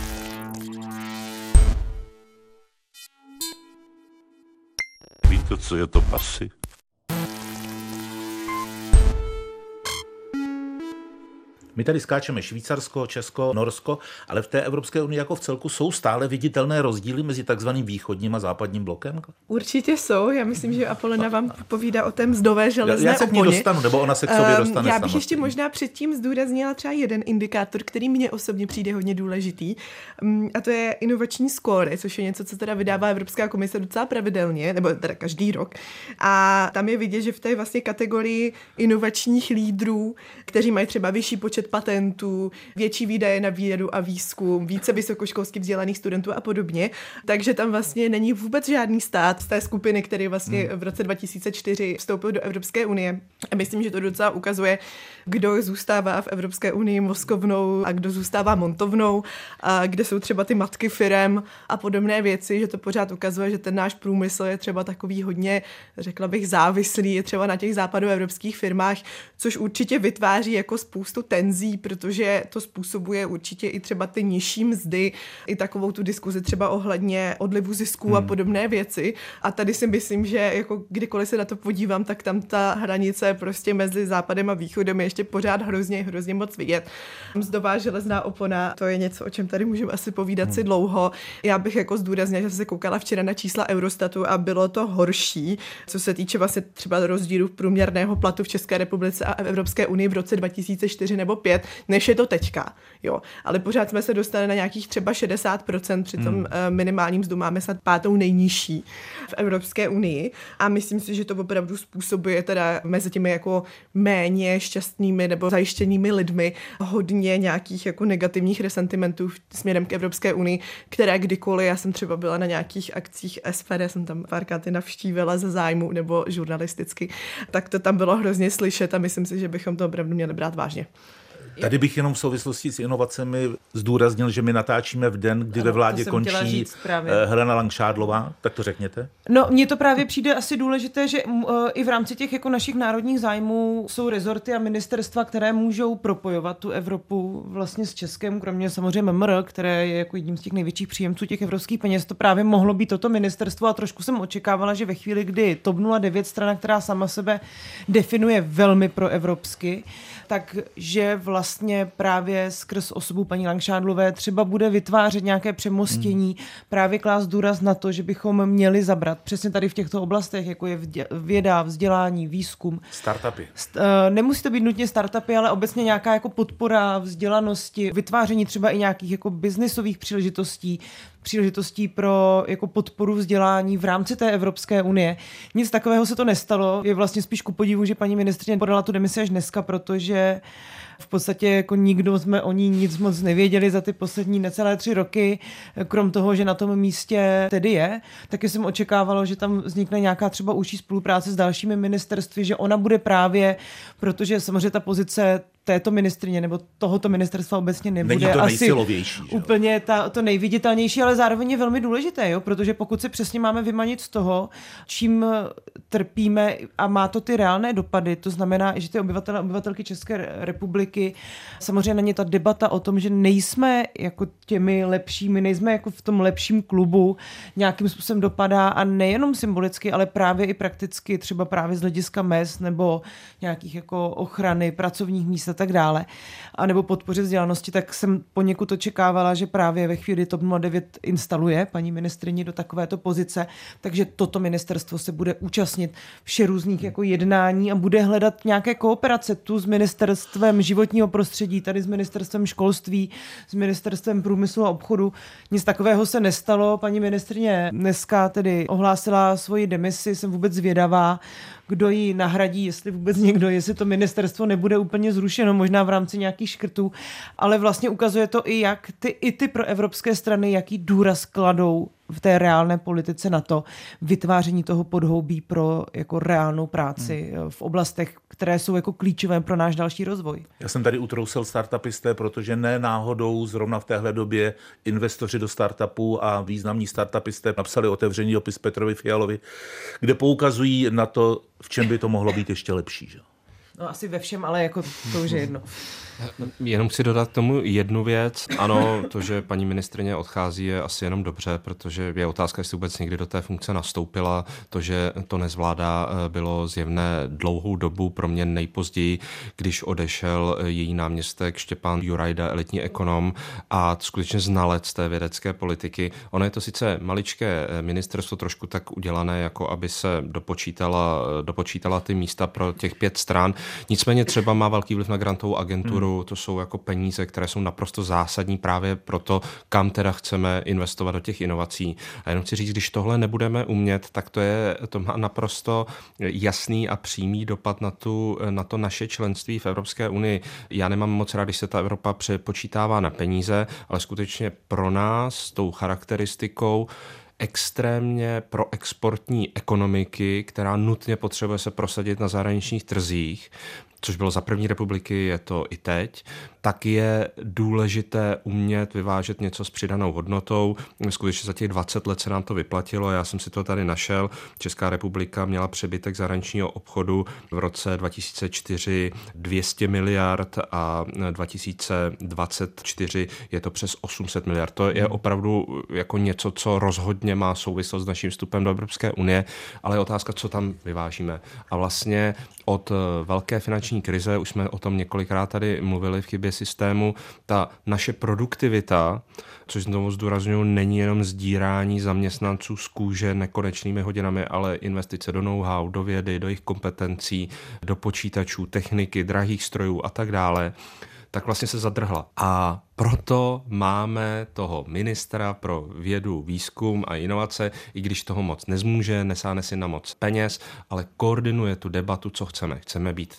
Víte, co je to pasy? My tady skáčeme Švýcarsko, Česko, Norsko, ale v té Evropské unii jako v celku jsou stále viditelné rozdíly mezi takzvaným východním a západním blokem? Určitě jsou. Já myslím, že Apolena vám povídá o té mzdové železné Já se k ní dostanu, nebo ona se k sobě dostane Já bych ještě možná předtím zdůraznila třeba jeden indikátor, který mně osobně přijde hodně důležitý, a to je inovační skóre, což je něco, co teda vydává Evropská komise docela pravidelně, nebo teda každý rok. A tam je vidět, že v té vlastně kategorii inovačních lídrů, kteří mají třeba vyšší počet patentů, větší výdaje na vědu a výzkum, více vysokoškolsky vzdělaných studentů a podobně. Takže tam vlastně není vůbec žádný stát z té skupiny, který vlastně v roce 2004 vstoupil do Evropské unie. A myslím, že to docela ukazuje, kdo zůstává v Evropské unii mozkovnou a kdo zůstává montovnou, a kde jsou třeba ty matky firem a podobné věci, že to pořád ukazuje, že ten náš průmysl je třeba takový hodně, řekla bych, závislý, je třeba na těch západoevropských firmách, což určitě vytváří jako spoustu tenzí, protože to způsobuje určitě i třeba ty nižší mzdy, i takovou tu diskuzi třeba ohledně odlivu zisků a podobné věci. A tady si myslím, že jako kdykoliv se na to podívám, tak tam ta hranice prostě mezi západem a východem je ještě pořád hrozně moc vidět. Mzdová železná opona, to je něco, o čem tady můžeme asi povídat si dlouho. Já bych jako zdůraznila, že jsem se koukala včera na čísla Eurostatu a bylo to horší, co se týče vlastně třeba rozdílu průměrného platu v České republice a v Evropské unii v roce 2004 nebo 5, než je to teďka. Jo. Ale pořád jsme se dostali na nějakých třeba 60%, při tom minimálním mzdu máme snad 5. nejnižší v Evropské unii. A myslím si, že to opravdu způsobuje teda mezi těmi jako méně šťastnými nebo zajištěnými lidmi hodně nějakých jako negativních resentimentů směrem k Evropské unii, které kdykoliv, já jsem třeba byla na nějakých akcích SPD, jsem tam párkrát navštívila ze zájmu nebo žurnalisticky, tak to tam bylo hrozně slyšet a myslím si, že bychom to opravdu měli brát vážně. Tady bych jenom v souvislosti s inovacemi zdůraznil, že my natáčíme v den, kdy ve vládě končí Helena Langšádlová. Tak to řekněte. No, mně to právě přijde asi důležité, že i v rámci těch jako našich národních zájmů jsou rezorty a ministerstva, které můžou propojovat tu Evropu vlastně s Českem, kromě samozřejmě MMR, které je jako jedním z těch největších příjemců těch evropských peněz. To právě mohlo být toto ministerstvo a trošku jsem očekávala, že ve chvíli, kdy TOP 09, strana, která sama sebe definuje velmi proevropsky, takže vlastně právě skrz osobu paní Langšádlové třeba bude vytvářet nějaké přemostění, právě klást důraz na to, že bychom měli zabrat přesně tady v těchto oblastech, jako je věda, vzdělání, výzkum. Startupy. Nemusí to být nutně startupy, ale obecně nějaká jako podpora vzdělanosti, vytváření třeba i nějakých jako biznisových příležitostí pro jako podporu vzdělání v rámci té Evropské unie. Nic takového se to nestalo. Je vlastně spíš ku podivu, že paní ministryně podala tu demisi až dneska, protože v podstatě jako nikdo jsme o ní nic moc nevěděli za ty poslední necelé 3 roky, krom toho, že na tom místě tedy je. Taky jsem očekávalo, že tam vznikne nějaká třeba užší spolupráce s dalšími ministerstvy, že ona bude právě, protože samozřejmě ta pozice této ministryně nebo tohoto ministerstva obecně nebude není to asi úplně to nejviditelnější, ale zároveň je velmi důležité, jo? Protože pokud se přesně máme vymanit z toho, čím trpíme a má to ty reálné dopady, to znamená, že ty obyvatele a obyvatelky České republiky, samozřejmě na ně ta debata o tom, že nejsme jako těmi lepšími, nejsme jako v tom lepším klubu, nějakým způsobem dopadá a nejenom symbolicky, ale právě i prakticky, třeba právě z hlediska mezd nebo nějakých jako ochrany pracovních míst a tak dále, a nebo podpoře vzdělanosti, tak jsem poněkud očekávala, že právě ve chvíli TOP 09 instaluje paní ministryni do takovéto pozice, takže toto ministerstvo se bude účastnit všerůzných jako jednání a bude hledat nějaké kooperace tu s ministerstvem životního prostředí, tady s ministerstvem školství, s ministerstvem průmyslu a obchodu. Nic takového se nestalo. Paní ministryně dneska tedy ohlásila svoji demisi, jsem vůbec zvědavá, kdo ji nahradí, jestli vůbec někdo, jestli to ministerstvo nebude úplně zrušeno, možná v rámci nějakých škrtů, ale vlastně ukazuje to i jak ty proevropské strany, jaký důraz kladou v té reálné politice na to vytváření toho podhoubí pro jako reálnou práci v oblastech, které jsou jako klíčové pro náš další rozvoj. Já jsem tady utrousil startupisté, protože ne náhodou zrovna v téhle době investoři do startupů a významní startupisté napsali otevřený dopis Petrovi Fialovi, kde poukazují na to, v čem by to mohlo být ještě lepší. Že? No asi ve všem, ale jako to už je jedno. Jenom chci dodat k tomu jednu věc. Ano, to, že paní ministryně odchází, je asi jenom dobře, protože je otázka, jestli vůbec někdy do té funkce nastoupila. To, že to nezvládá, bylo zjevné dlouhou dobu, pro mě nejpozději, když odešel její náměstek Štěpán Jurajda, elitní ekonom a skutečně znalec té vědecké politiky. Ono je to sice maličké ministerstvo, trošku tak udělané, jako aby se dopočítala ty místa pro těch 5 stran. Nicméně třeba má velký vliv na grantovou agenturu. To jsou jako peníze, které jsou naprosto zásadní právě pro to, kam teda chceme investovat do těch inovací. A jenom chci říct, když tohle nebudeme umět, tak to má naprosto jasný a přímý dopad na to naše členství v Evropské unii. Já nemám moc rád, když se ta Evropa přepočítává na peníze, ale skutečně pro nás tou charakteristikou extrémně proexportní ekonomiky, která nutně potřebuje se prosadit na zahraničních trzích, což bylo za první republiky, je to i teď, tak je důležité umět vyvážet něco s přidanou hodnotou. Skutečně za těch 20 let se nám to vyplatilo, já jsem si to tady našel. Česká republika měla přebytek zahraničního obchodu v roce 2004 200 miliard a 2024 je to přes 800 miliard. To je opravdu jako něco, co rozhodně má souvislost s naším vstupem do Evropské unie, ale je otázka, co tam vyvážíme. A vlastně od velké finanční krize, už jsme o tom několikrát tady mluvili v chybě systému, ta naše produktivita, což znovu zdůrazňuji, není jenom sdírání zaměstnanců z kůže nekonečnými hodinami, ale investice do know-how, do vědy, do jejich kompetencí, do počítačů, techniky, drahých strojů a tak dále, tak vlastně se zadrhla. A proto máme toho ministra pro vědu, výzkum a inovace, i když toho moc nezmůže, nesáhne si na moc peněz, ale koordinuje tu debatu, co chceme. Chceme být teda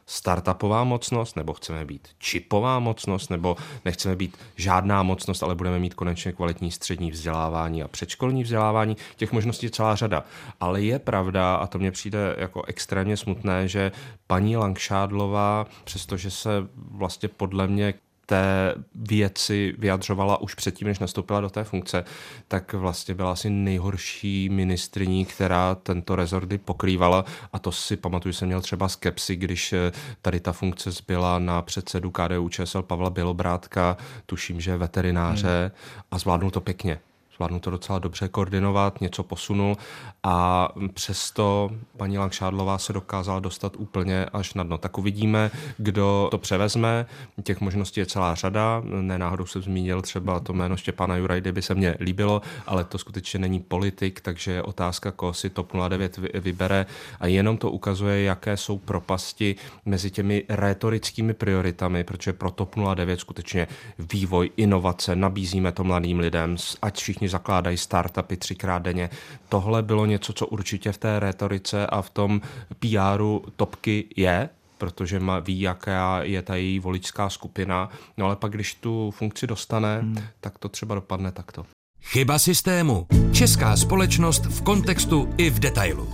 startupová mocnost, nebo chceme být čipová mocnost, nebo nechceme být žádná mocnost, ale budeme mít konečně kvalitní střední vzdělávání a předškolní vzdělávání. Těch možností je celá řada. Ale je pravda, a to mně přijde jako extrémně smutné, že paní Langšádlová, přestože se vlastně podle mě té věci vyjadřovala už předtím, než nastoupila do té funkce, tak vlastně byla asi nejhorší ministryní, která tento rezort pokrývala, a to si pamatuju, jsem měl třeba skepsi, když tady ta funkce zbyla na předsedu KDU-ČSL Pavla Bělobrádka, tuším, že veterináře, a zvládnul to pěkně. Zvládnu to docela dobře koordinovat, něco posunul a přesto paní Langšádlová se dokázala dostat úplně až na dno. Tak uvidíme, kdo to převezme. Těch možností je celá řada. Nenáhodou jsem zmínil třeba to jméno Štěpána Jurajdy, by se mně líbilo, ale to skutečně není politik, takže je otázka, koho si TOP 09 vybere, a jenom to ukazuje, jaké jsou propasti mezi těmi rétorickými prioritami, protože pro TOP 09 skutečně vývoj, inovace, nabízíme to mladým lidem, ať všichni zakládají startupy 3krát denně. Tohle bylo něco, co určitě v té rétorice a v tom PR-u topky je, protože ví, jaká je ta její voličská skupina. No ale pak, když tu funkci dostane, tak to třeba dopadne takto. Chyba systému. Česká společnost v kontextu i v detailu.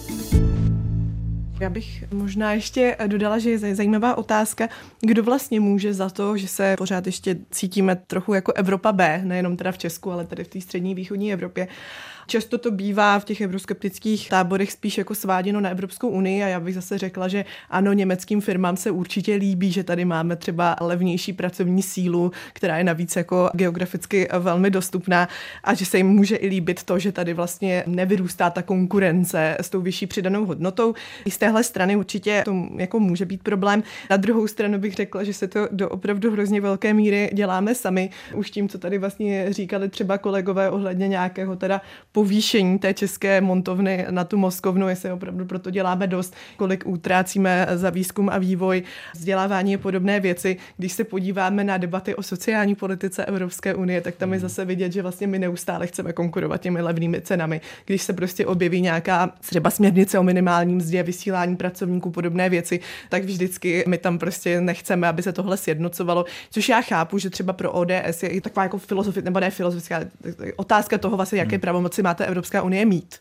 Já bych možná ještě dodala, že je zajímavá otázka, kdo vlastně může za to, že se pořád ještě cítíme trochu jako Evropa B, nejenom teda v Česku, ale tady v té střední východní Evropě. Často to bývá v těch euroskeptických táborech spíš jako sváděno na Evropskou unii, a já bych zase řekla, že ano, německým firmám se určitě líbí, že tady máme třeba levnější pracovní sílu, která je navíc jako geograficky velmi dostupná, a že se jim může i líbit to, že tady vlastně nevyrůstá ta konkurence s tou vyšší přidanou hodnotou. I z téhle strany určitě to jako může být problém. Na druhou stranu bych řekla, že se to do opravdu hrozně velké míry děláme sami. Už tím, co tady vlastně říkali třeba kolegové ohledně nějakého teda povýšení té české montovny na tu moskovnu, jestli opravdu proto děláme dost, kolik utrácíme za výzkum a vývoj, vzdělávání a podobné věci. Když se podíváme na debaty o sociální politice Evropské unie, tak tam je zase vidět, že vlastně my neustále chceme konkurovat těmi levnými cenami. Když se prostě objeví nějaká třeba směrnice o minimálním mzdě, vysílání pracovníků, podobné věci, tak vždycky my tam prostě nechceme, aby se tohle sjednocovalo, což já chápu, že třeba pro ODS je i taková jako filozofická otázka toho vlastně, jaké pravomoci má ta Evropská unie mít.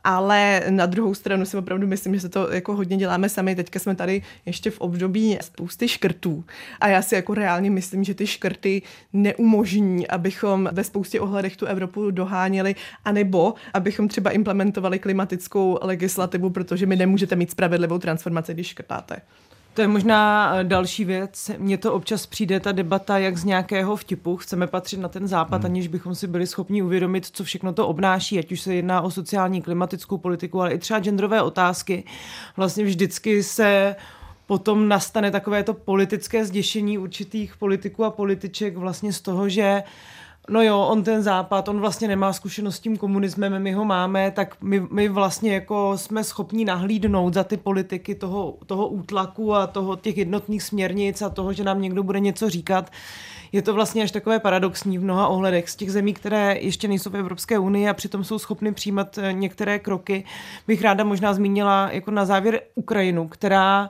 Ale na druhou stranu si opravdu myslím, že se to jako hodně děláme sami. Teďka jsme tady ještě v období spousty škrtů. A já si jako reálně myslím, že ty škrty neumožní, abychom ve spoustě ohledech tu Evropu doháněli, anebo abychom třeba implementovali klimatickou legislativu, protože my nemůžete mít spravedlivou transformaci, když škrtáte. To je možná další věc. Mně to občas přijde ta debata jak z nějakého vtipu. Chceme patřit na ten západ, aniž bychom si byli schopni uvědomit, co všechno to obnáší, ať už se jedná o sociální, klimatickou politiku, ale i třeba genderové otázky. Vlastně vždycky se potom nastane takové to politické zděšení určitých politiků a političek vlastně z toho, že no jo, on ten západ, on vlastně nemá zkušenost s tím komunismem, my ho máme, tak my vlastně jako jsme schopni nahlídnout za ty politiky toho útlaku a těch jednotných směrnic a toho, že nám někdo bude něco říkat. Je to vlastně až takové paradoxní v mnoha ohledech. Z těch zemí, které ještě nejsou v Evropské unii a přitom jsou schopny přijímat některé kroky, bych ráda možná zmínila jako na závěr Ukrajinu, která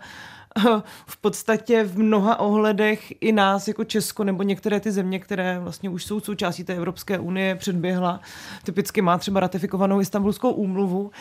v podstatě v mnoha ohledech i nás jako Česko nebo některé ty země, které vlastně už jsou součástí té Evropské unie, předběhla. Typicky má třeba ratifikovanou Istanbulskou úmluvu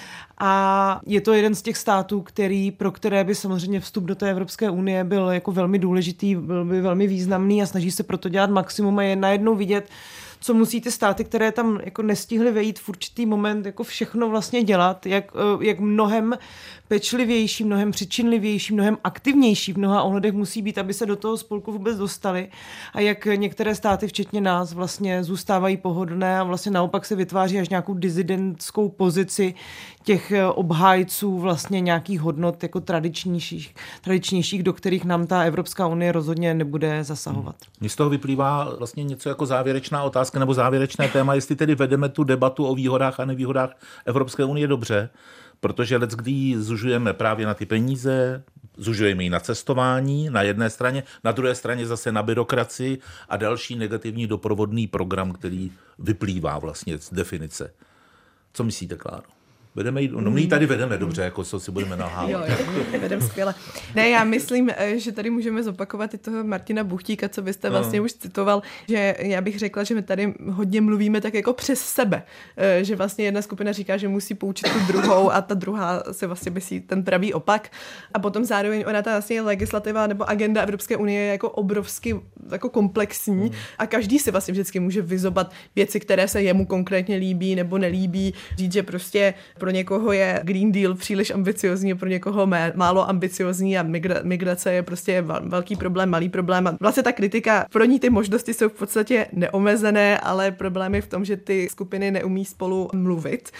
a je to jeden z těch států, pro které by samozřejmě vstup do té Evropské unie byl jako velmi důležitý, byl by velmi významný a snaží se proto dělat maximum a je najednou vidět, co musí ty státy, které tam jako nestihly vejít v určitý moment, jako všechno vlastně dělat, jak mnohem pečlivější, mnohem přičinlivější, mnohem aktivnější v mnoha ohledech musí být, aby se do toho spolku vůbec dostali a jak některé státy, včetně nás, vlastně zůstávají pohodlné a vlastně naopak se vytváří až nějakou dizidentskou pozici těch obhájců vlastně nějakých hodnot jako tradičnějších, do kterých nám ta Evropská unie rozhodně nebude zasahovat. Mně z toho vyplývá vlastně něco jako závěrečná otázka nebo závěrečné téma, jestli tedy vedeme tu debatu o výhodách a nevýhodách Evropské unie dobře, protože leckdy zužujeme právě na ty peníze, zužujeme ji na cestování na jedné straně, na druhé straně zase na byrokracii a další negativní doprovodný program, který vyplývá vlastně z definice. Co myslíte, Kláro? my ji tady vedeme dobře, jako co si budeme nalhávat. Jo, vedeme skvěle. Ne, já myslím, že tady můžeme zopakovat i toho Martina Buchtíka, co byste vlastně už citoval, že já bych řekla, že my tady hodně mluvíme tak jako přes sebe, že vlastně jedna skupina říká, že musí poučit tu druhou a ta druhá se vlastně myslí ten pravý opak. A potom zároveň ona ta vlastně legislativa nebo agenda Evropské unie je jako obrovsky jako komplexní a každý si vlastně vždycky může vyzobat věci, které se jemu konkrétně líbí nebo nelíbí. Říct, že prostě pro někoho je Green Deal příliš ambiciozní, pro někoho málo ambiciozní a migrace je prostě velký problém, malý problém. A vlastně ta kritika, pro ní ty možnosti jsou v podstatě neomezené, ale problém je v tom, že ty skupiny neumí spolu mluvit.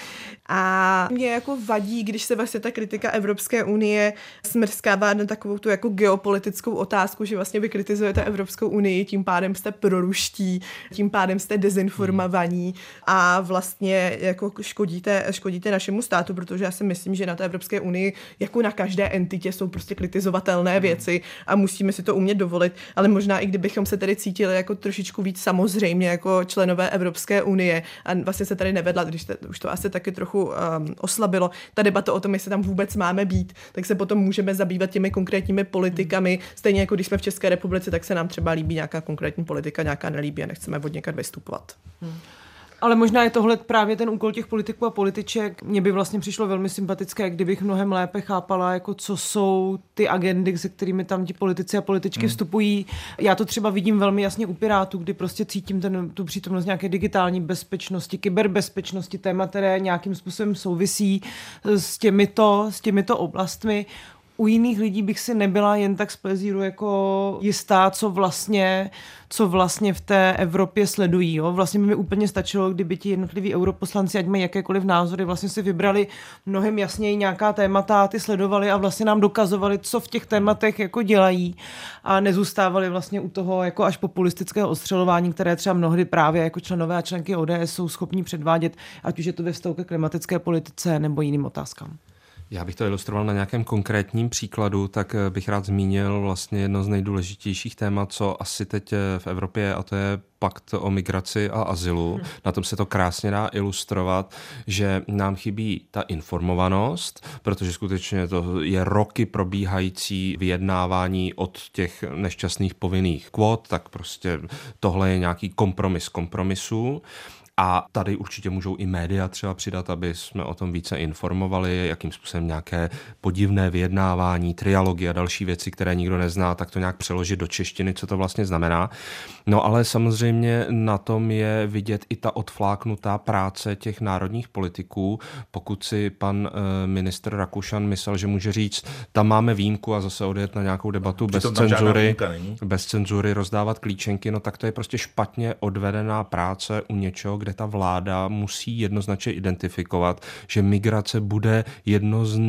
A mě jako vadí, když se vlastně ta kritika Evropské unie smrskává na takovou tu jako geopolitickou otázku, že vlastně vy kritizujete Evropskou unii, tím pádem jste proruští, tím pádem jste dezinformovaní a vlastně jako škodíte našemu státu, protože já si myslím, že na té Evropské unii jako na každé entitě jsou prostě kritizovatelné věci a musíme si to umět dovolit, ale možná i kdybychom se tedy cítili jako trošičku víc samozřejmě jako členové Evropské unie a vlastně se tady nevedla, když už to asi taky trochu oslabilo, ta debata o tom, jestli tam vůbec máme být, tak se potom můžeme zabývat těmi konkrétními politikami, stejně jako když jsme v České republice, tak se nám třeba líbí nějaká konkrétní politika, nějaká nelíbí a nechceme od někud vystupovat. Ale možná je tohle právě ten úkol těch politiků a političek. Mně by vlastně přišlo velmi sympatické, kdybych mnohem lépe chápala, jako co jsou ty agendy, se kterými tam ti politici a političky vstupují. Já to třeba vidím velmi jasně u Pirátů, kdy prostě cítím tu přítomnost nějaké digitální bezpečnosti, kyberbezpečnosti, téma, které nějakým způsobem souvisí s těmito oblastmi. U jiných lidí bych si nebyla jen tak z plezíru jako jistá, co vlastně v té Evropě sledují. Jo? Vlastně by mi úplně stačilo, kdyby ti jednotliví europoslanci, ať mají jakékoliv názory, vlastně si vybrali mnohem jasněji nějaká témata, ty sledovali a vlastně nám dokazovali, co v těch tématech jako dělají a nezůstávali vlastně u toho jako až populistického ostřelování, které třeba mnohdy právě jako členové a členky ODS jsou schopní předvádět, ať už je to ve vztahu ke klimatické politice nebo jiným otázkám. Já bych to ilustroval na nějakém konkrétním příkladu, tak bych rád zmínil vlastně jedno z nejdůležitějších témat, co asi teď v Evropě je, a to je pakt o migraci a azylu. Na tom se to krásně dá ilustrovat, že nám chybí ta informovanost, protože skutečně to je roky probíhající vyjednávání od těch nešťastných povinných kvót, tak prostě tohle je nějaký kompromis kompromisů. A tady určitě můžou i média třeba přidat, aby jsme o tom více informovali, jakým způsobem nějaké podivné vyjednávání, trialogy a další věci, které nikdo nezná, tak to nějak přeložit do češtiny, co to vlastně znamená. No ale samozřejmě na tom je vidět i ta odfláknutá práce těch národních politiků. Pokud si pan ministr Rakušan myslel, že může říct, tam máme výjimku a zase odjet na nějakou debatu bez cenzury, rozdávat klíčenky, no tak to je prostě špatně odvedená práce u něčeho, kde ta vláda musí jednoznačně identifikovat, že migrace bude jedno z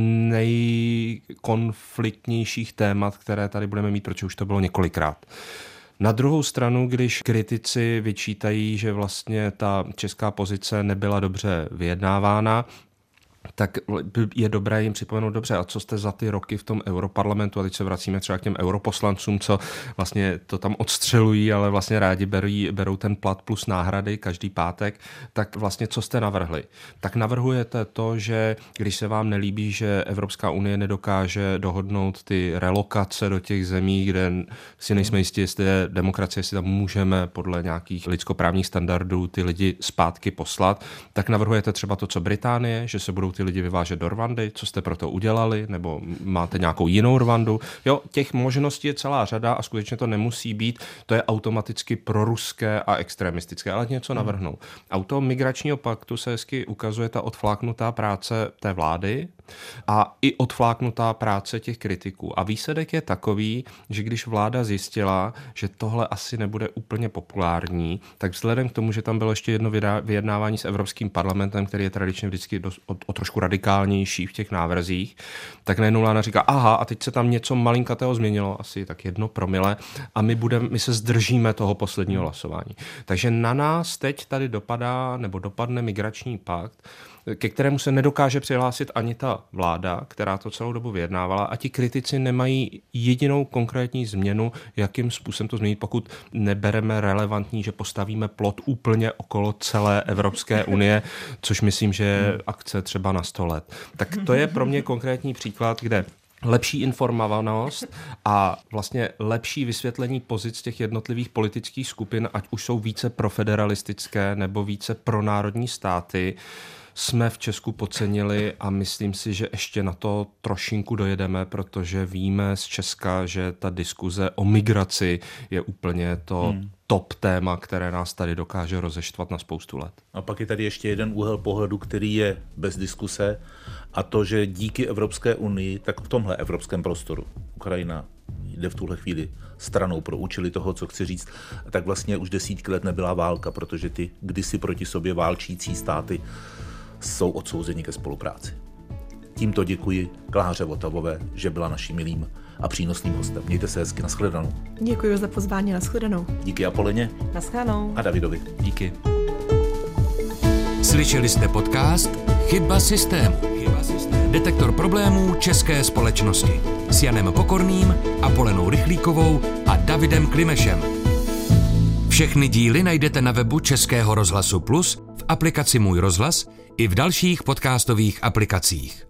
nejkonfliktnějších témat, které tady budeme mít, protože už to bylo několikrát. Na druhou stranu, když kritici vyčítají, že vlastně ta česká pozice nebyla dobře vyjednávána, tak je dobré jim připomenout dobře, a co jste za ty roky v tom europarlamentu, a teď se vracíme třeba k těm europoslancům, co vlastně to tam odstřelují, ale vlastně rádi berou ten plat plus náhrady každý pátek, tak vlastně co jste navrhli? Tak navrhujete to, že když se vám nelíbí, že Evropská unie nedokáže dohodnout ty relokace do těch zemí, kde si nejsme jistí, jestli je demokracie, jestli tam můžeme podle nějakých lidskoprávních standardů ty lidi zpátky poslat, tak navrhujete třeba to, co Británie, že se budou ty lidi vyvážet do Rwandy, co jste pro to udělali, nebo máte nějakou jinou Rwandu. Jo, těch možností je celá řada a skutečně to nemusí být, to je automaticky proruské a extremistické, ale něco navrhnou. A u toho migračního paktu se hezky ukazuje ta odfláknutá práce té vlády a i odfláknutá práce těch kritiků. A výsledek je takový, že když vláda zjistila, že tohle asi nebude úplně populární, tak vzhledem k tomu, že tam bylo ještě jedno vyjednávání s Evropským parlamentem, který je tradičně vždycky o trošku radikálnější v těch návrzích, tak najednou vláda říká, aha, a teď se tam něco malinkatého změnilo, asi tak 1 promile, a my se zdržíme toho posledního hlasování. Takže na nás teď tady dopadne migrační pakt, ke kterému se nedokáže přihlásit ani ta byla vláda, která to celou dobu vyjednávala a ti kritici nemají jedinou konkrétní změnu, jakým způsobem to změnit, pokud nebereme relevantní, že postavíme plot úplně okolo celé Evropské unie, což myslím, že je akce třeba na 100 let. Tak to je pro mě konkrétní příklad, kde lepší informovanost a vlastně lepší vysvětlení pozic těch jednotlivých politických skupin, ať už jsou více profederalistické nebo více pronárodní státy, jsme v Česku podcenili a myslím si, že ještě na to trošinku dojedeme, protože víme z Česka, že ta diskuze o migraci je úplně to top téma, které nás tady dokáže rozeštvat na spoustu let. A pak je tady ještě jeden úhel pohledu, který je bez diskuse, a to, že díky Evropské unii, tak v tomhle evropském prostoru Ukrajina jde v tuhle chvíli stranou pro účely toho, co chci říct, tak vlastně už desítky let nebyla válka, protože ty kdysi proti sobě válčící státy jsou odsouzeni ke spolupráci. Tímto děkuji Kláře Votavové, že byla naším milým a přínosným hostem. Mějte se hezky, nashledanou. Děkuji za pozvání, nashledanou. Díky Apoleně. Nashledanou. A Davidovi. Díky. Slyšeli jste podcast Chyba systému. Detektor problémů české společnosti s Janem Pokorným, Apolenou Rychlíkovou a Davidem Klimešem. Všechny díly najdete na webu Českého rozhlasu Plus, v aplikaci Můj rozhlas i v dalších podcastových aplikacích.